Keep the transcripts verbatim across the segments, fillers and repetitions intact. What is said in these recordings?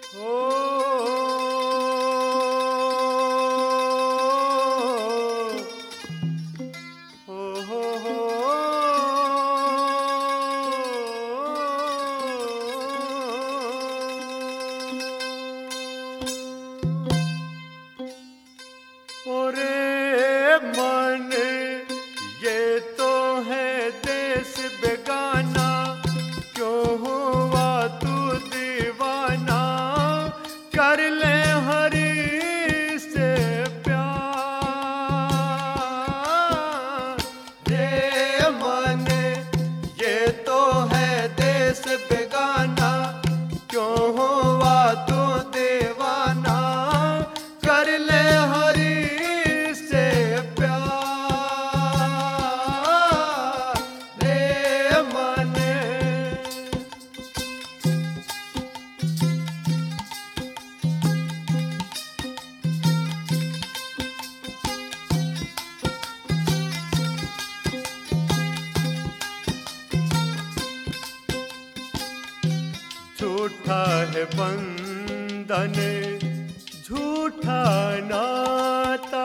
झूठा है बंधन झूठा नाता,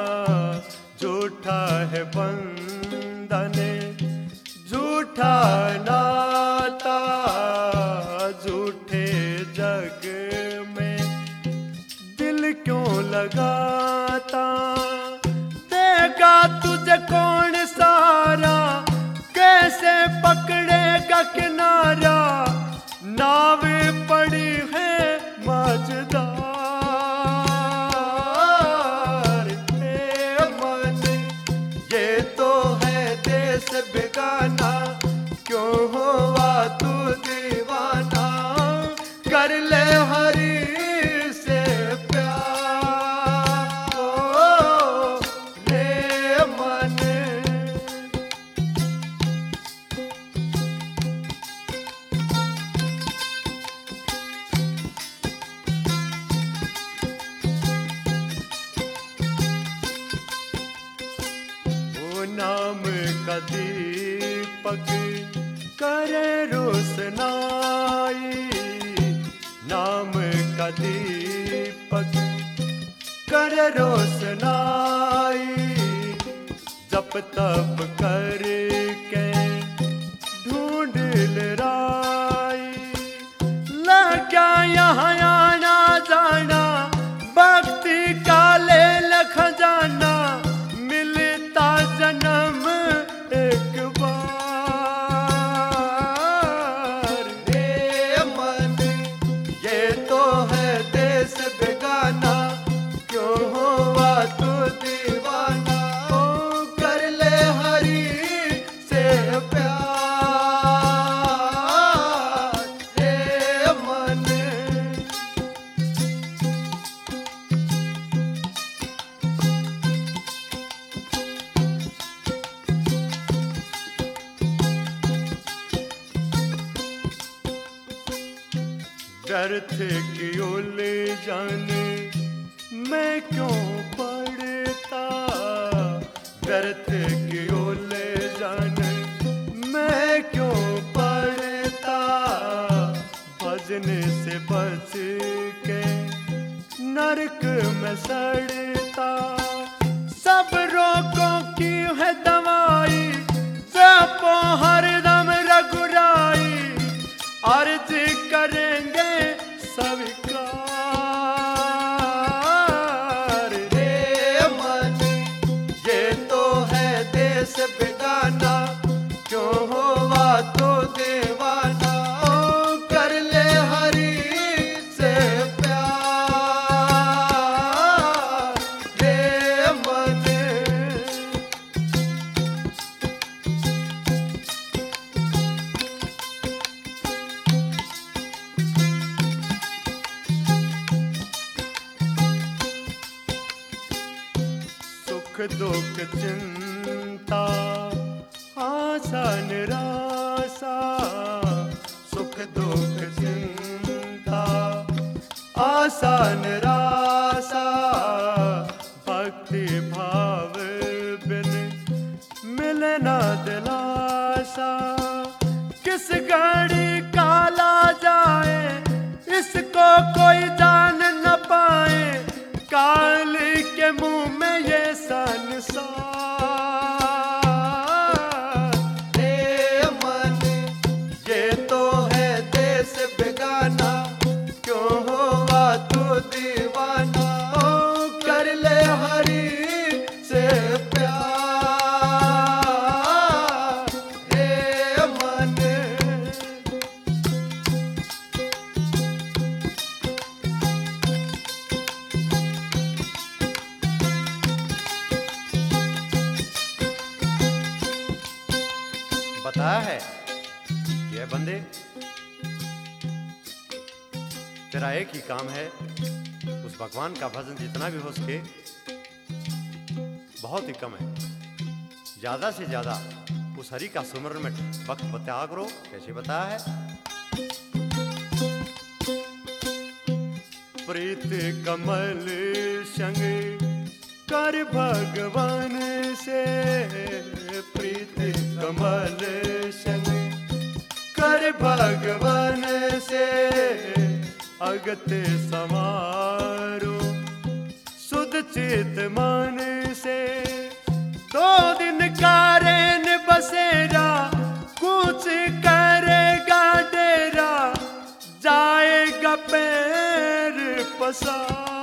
झूठा है बंधन झूठा नाता, झूठे जग में दिल क्यों लगाता, देगा तुझे कौन सारा, कैसे पकड़ेगा किनारा, नाव पड़ी है मझधार। ए मन ये तो है देश बेगाना, क्यों हुआ तू दीवाना, कर ले हरि से प्यार। ओ रे मन नाम का दीपक करे रोशनाई, नाम का दीपक करे रोशनाई, जप तप करके ढूंढ लराई, लगा यहाँ आना जाना, भक्ति का ले लख जाना, मिलता जन्म एक बार। रे मन ये तो है देश बेगाना, क्यों हुआ तू दीवाना, ओ कर ले हरि से प्यार। रे मन व्यर्थ की उलझन मैं क्यों पड़ता, व्यर्थ की उलझन मैं क्यों पड़ता, भजने से बच के नरक में सड़ता, सब रोगों की है दवाई, जपो हरदम रघुराई, अर्ज करेंगे स्वीकार। रे मन ये तो है देश बेगाना, क्यों हुआ तो दीवाना, ओ कर ले हरि से प्यार। रे मन सुख दुख चिंता आशा निराशा, सुख दुख चिंता आशा निराशा, भक्ति भाव बिन मिले ना दिलासा, किस घड़ी काला जाए इसको कोई जान न पाए काल के मुंह में ये संसार। हे मन ये तो है देश बेगाना, क्यों हुआ तू दीवाना। ओ कर ले हरि से प्यार। हे मन बताया है ये बंदे, तेरा एक ही काम है, उस भगवान का भजन जितना भी हो सके, बहुत ही कम है, ज्यादा से ज्यादा उस हरि का सुमरन में वक्त बता करो। कैसे बताया है? प्रीत कमल संग कर भगवान से, प्रीत कमल संग कर भगवान से, अगते समारो सुध चित मन से। दो दिन का रेन बसेरा, कुछ करेगा डेरा, जाएगा पैर पसार।